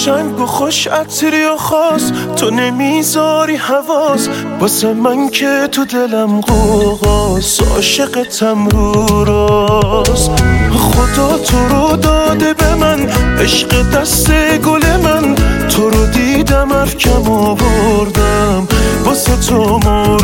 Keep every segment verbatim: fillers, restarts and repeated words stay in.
قشنگ و خوش عطری و خاص تو نمیذاری حواس واسه من که تو دلم قوقاس عاشقتم رو راست خدا تو رو داده به من عشق دست گل من تو رو دیدم افکم آوردم واسه تو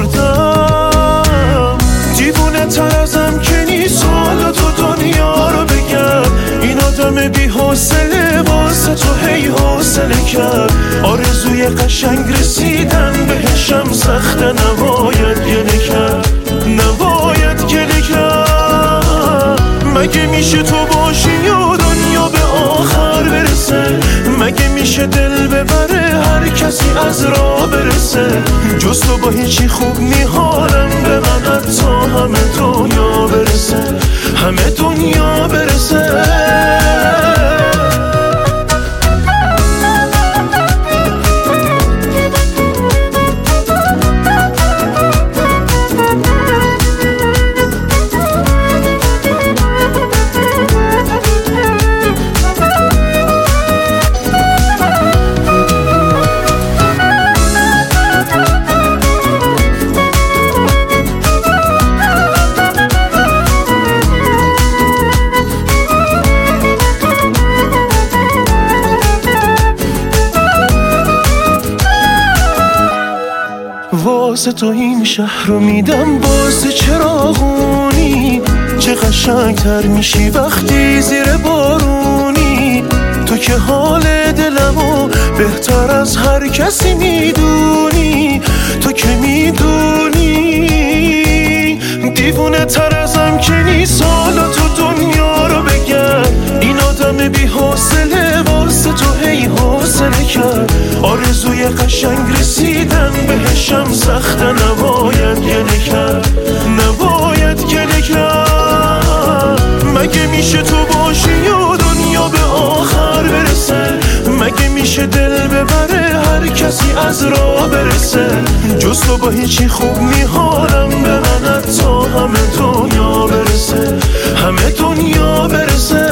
مردم دیوونه تر ازم که نیست حالا تو دنیا رو بگم این آدم بی حوصله واسه تو هی حوصله کرد آرزوی قشنگ رسیدن بهشم سخته نباید گله کرد نباید گله کرد مگه میشه تو باشی و دنیا به آخر برسه مگه میشه دل ببره هر کسی از راه برسه جز تو با هیچی خوب میحالم به من حتی همه دنیا برسه همه دنیا برسه واسه تو این شهر رو میدم واسه چراغونی چه قشنگتر میشی وقتی زیر بارونی تو که حال دلمو بهتر از هر کسی میدونی تو که میدونی دیوونه تر ازم که نیست حالا تو دنیا رو بگم این آدم بی حوصله واسه تو هی حوصله کرد آرزوی قشنگ رسیدن بهشم سخته نباید گله کرد نباید گله کرد مگه میشه تو باشی و دنیا به آخر برسه مگه میشه دل ببره هر کسی از راه برسه جز تو با هیچی خوب میحالم به من حتی همه دنیا برسه همه دنیا برسه